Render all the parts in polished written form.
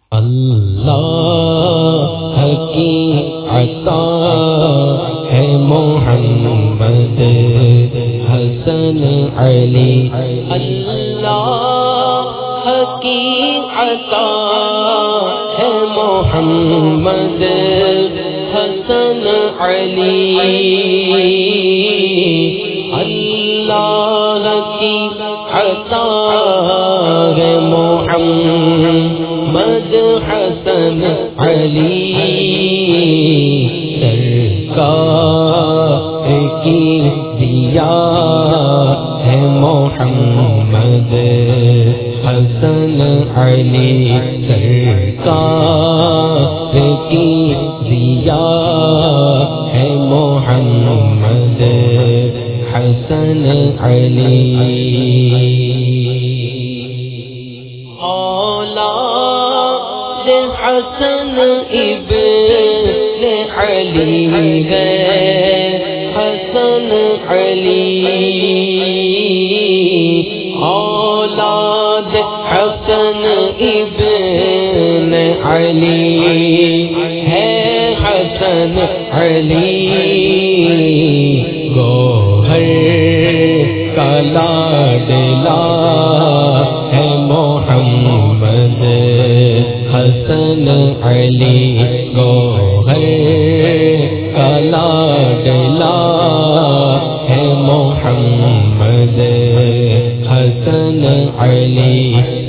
اللہ کی عطا ہے محمد حسن علی، اللہ کی عطا ہے محمد حسن علی، اللہ کی عطا ہے محمد حسن علی، سرکار کی ضیا ہے محمد حسن علی، سرکار کی ضیا ہے محمد حسن علی، اولاد حسن ابن علی ہے حسن علی، اولاد حسن ابن علی ہے حسن علی، گوہر کا لاڈلا ہے محمد حسن علی، گوہر کا لاڈلا ہے محمد حسن علی،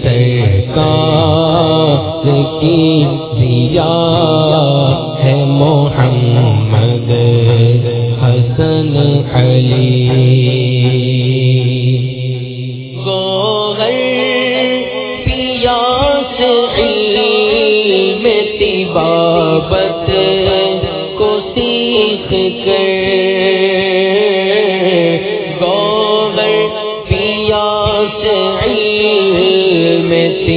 سرکار کی ضیا ہے محمد حسن علی، گوہر پیاس علم طبابت کو سیکھ کر، گوہر پیاس علم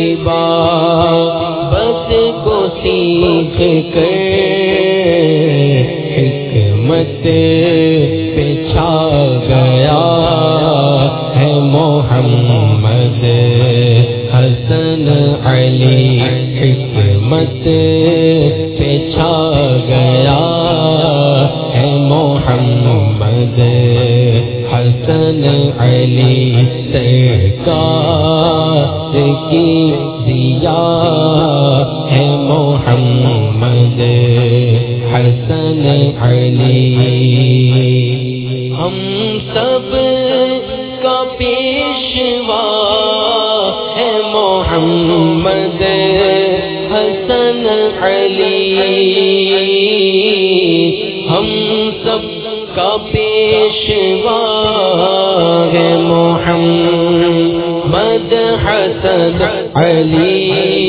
طبابت کو سیکھ کر، حکمت پہ چھا گیا ہے محمد حسن علی، حکمت پہ چھا گیا ہے محمد حسن علی، سرکار کی ضیا ہے محمد حسن علی، ہم سب کا پیشوا ہے محمد حسن علی، ہم سب کا پیشوا ہے محمد حسن علی،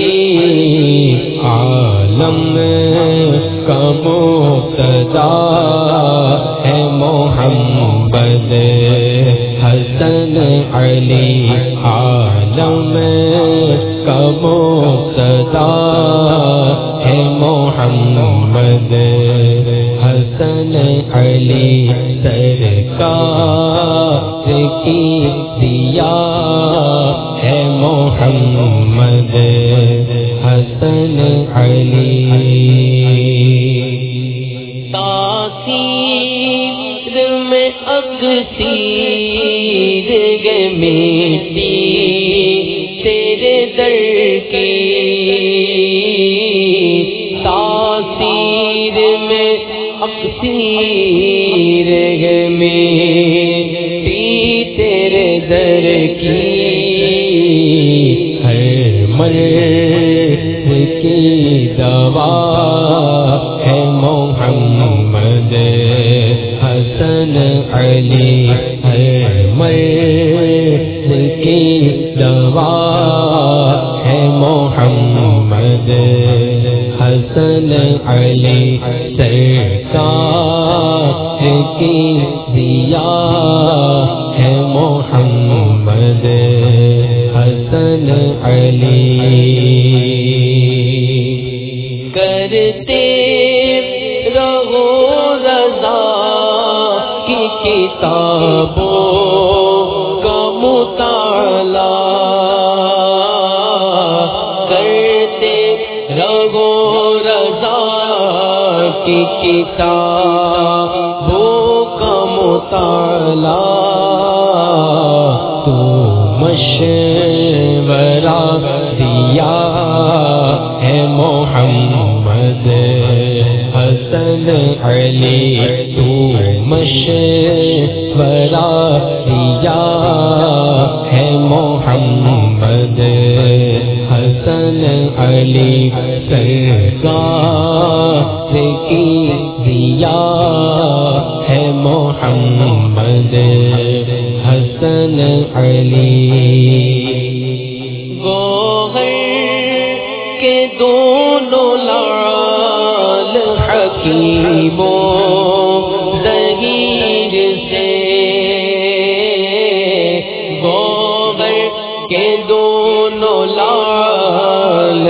عالم کا مقتدا ہے محمد حسن علی، عالم کا مقتدا ہے محمد حسن علی، سرکار کی ضیا ہے محمد حسن علی، تاثیر میں اکثیر گے میٹی تیرے در کی، تاثیر میں اکثیر گے میٹی تیرے در کی، ہر مرض کی دوا ہے محمد حسن علی، ہر مرض کی دوا ہے محمد حسن علی، سرکار کی ضیا ہے محمد حسن علی، کرتے رہو رضا کی کتابوں کا مطالعہ، کرتے رگو رضا کی کتابوں کا مطالعہ تو مشورہ دیا ہے محمد حسن علی تو مشورہ دیا ہے محمد حسن علی سرکار کی دیا ہے محمد حسن علی گوہر کے دونوں لعل حکیموں ظہیر سے گوہر کے دونوں لعل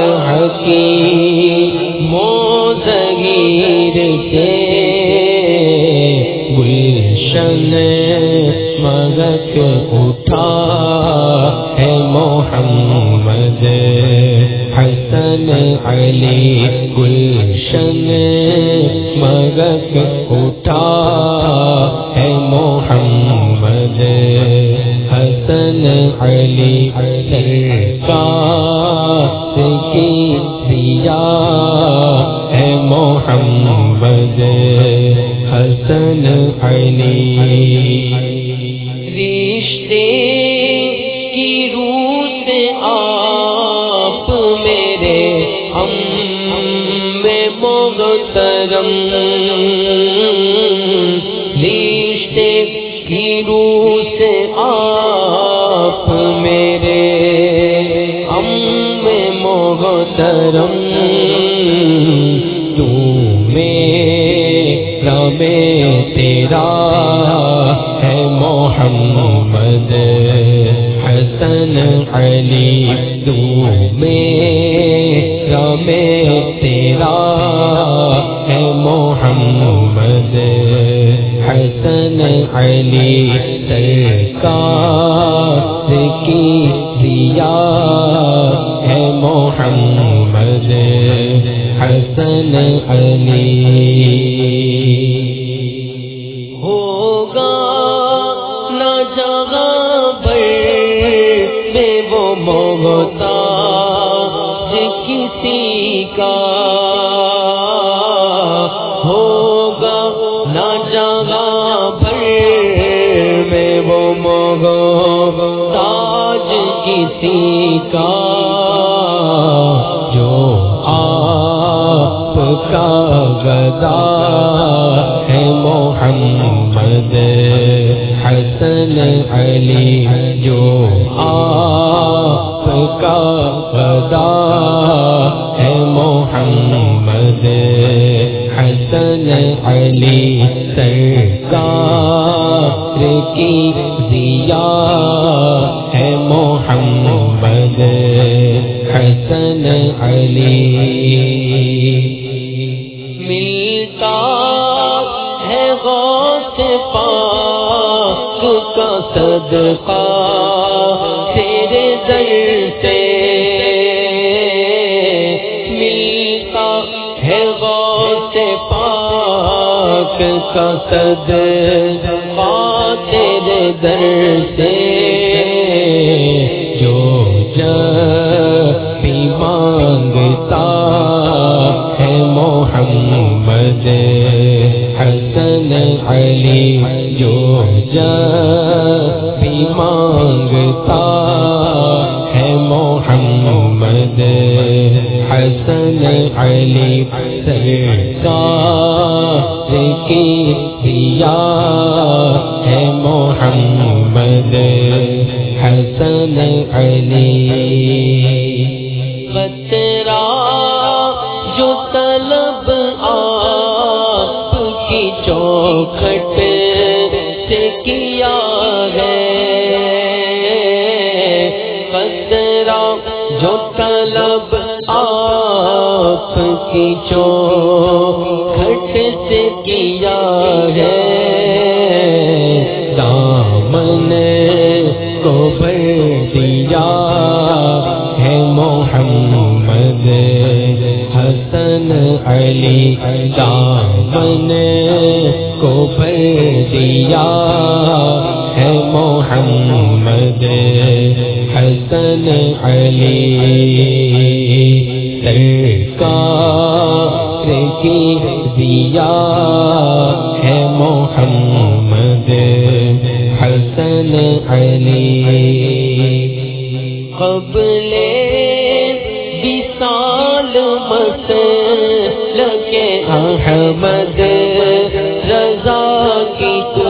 حکیموں ظہیر سے گلشن مغک اٹھا ہے محمد حسن علی گلشن مغک اٹھا ہے محمد حسن علی سرکار کی دیا ہے محمد حسن علی رشتے کی روح سے آپ میرے محترم رشتے کی روح سے آپ میرے محترم تو میرا میں تیرا ہے محمد حسن علی تو میرا میں تیرا ہے محمد حسن علی سرکار کی دیا ہے محمد حسن علی ہوگا نہ جگہ پر میں وہ محتاج کسی کا ہوگا نہ جگہ پر میں وہ محتاج کسی کا جو آپ کا گدا ہے محمد حسن علی جو آپ کا گدا ہے محمد حسن علی سرکار کی ضیا ہے محمد حسن علی ملتا ہے غوث پاک کا صدقہ تیرے در سے ملتا ہے غوث پاک کا صدقہ تیرے در سے جو بھی مانگتا ہے محمد حسن علی جو بھی مانگتا ہے محمد حسن علی سرکار کی دیا ہے محمد حسن علی قطرہ جو طلب آپ کی چوکھٹ سے کیا ہے قطرہ جو طلب آپ کی چوکھٹ سے کیا ہے دامن کو بھر دیا ہے محمد علی دامن کو بھر دیا ہے محمد حسن علی سرکار کی دیا ہے محمد حسن علی قبل وصال مسلک احمد رضا کی تو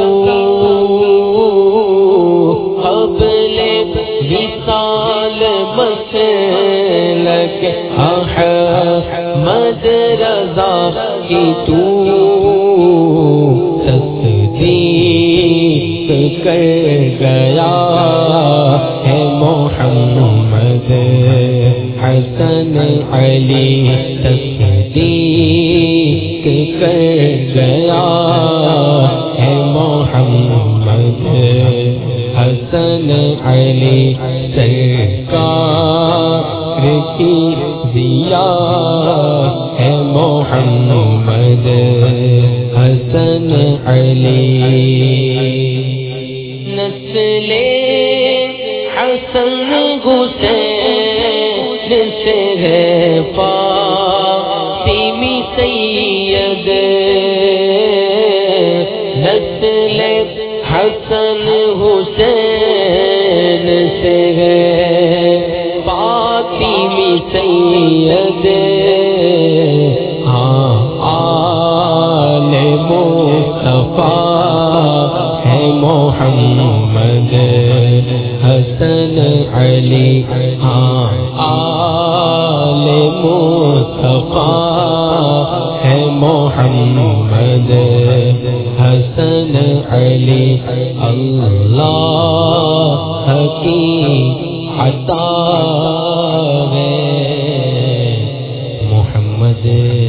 قبل وصال مسلک احمد رضا کی تو تصدیق کر گیا ہے محمد حسن علی تصدیق کر گیا ہے محمد حسن علی سرکار کی ضیا ہے محمد حسن علی نسل حسن حسین سے ہے فاطمی سید نسل حسن حسین سے ہے فاطمی سید آل مصطفیٰ ہے محمد حسن علی آل مصطفیٰ ہے محمد حسن علی اللہ کی عطا ہے محمد